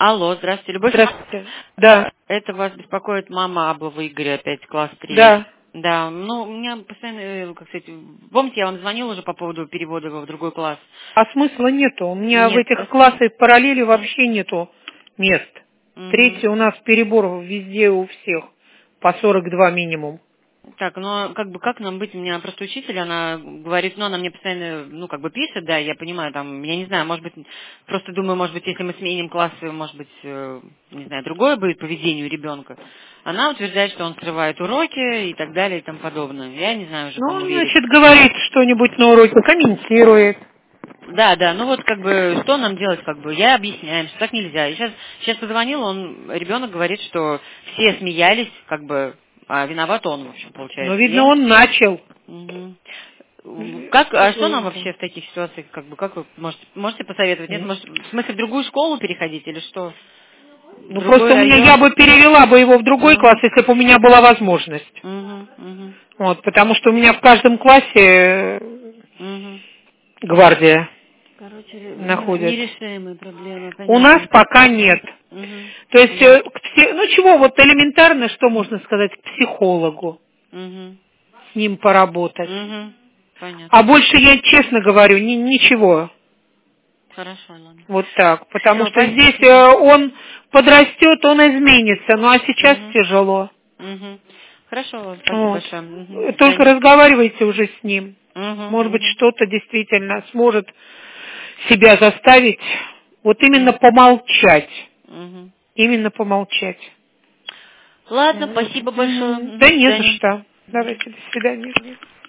Алло, здравствуйте, Любовь. Здравствуйте. Да. Это вас беспокоит мама Аблова Игоря, опять класс 3. Да. Да, ну, у меня постоянно, как сказать, помните, я вам звонила уже по поводу перевода его в другой класс? А смысла нету. У меня в Нет, этих просто... классах параллели вообще нету мест. Мгм. Третий у нас перебор везде у всех. По 42 минимум. Так, ну, как бы, как нам быть? У меня просто учитель, она говорит, ну, она мне постоянно, ну, как бы пишет, да, я понимаю, там, я не знаю, может быть, просто думаю, может быть, если мы сменим классы, может быть, не знаю, другое будет поведение у ребенка. Она утверждает, что он срывает уроки и так далее и тому подобное. Я не знаю уже, Ну, кому он, верить. значит, говорит что-нибудь на уроке, комментирует. Да, да, ну вот как бы, что нам делать, как бы, я объясняю, что так нельзя. И сейчас позвонил, ребенок говорит, что все смеялись, как бы, а виноват он, в общем, Но, получается. видно, он начал. Мгм. Как, а что нам вообще в таких ситуациях, как бы, как вы можете посоветовать? Нет, может, в смысле, в другую школу переходить или что? В Ну, другой просто я район? бы перевела бы его в другой класс, Ага. если бы у меня была возможность. Угу, угу, Вот, потому что у меня в каждом классе угу. гвардия Короче, находится. нерешаемые проблемы, У нас понятно. пока нет. Угу. То есть, Да. ну чего, вот элементарно, что можно сказать, к психологу, Угу. с ним поработать. Угу. А Понятно. больше я честно говорю, ничего. Хорошо, ладно. Вот так. Потому Все, что здесь спасибо. он подрастет, он изменится. Ну а сейчас Угу. тяжело. Угу. Хорошо, спасибо Вот. большое. Угу. До Только свидания. разговаривайте уже с ним. Угу. Может быть, Угу. что-то действительно сможет себя заставить вот именно Угу. помолчать. Угу. Именно помолчать. Ладно, Вот. спасибо большое. Да До не за свидания. что. Давайте, до свидания.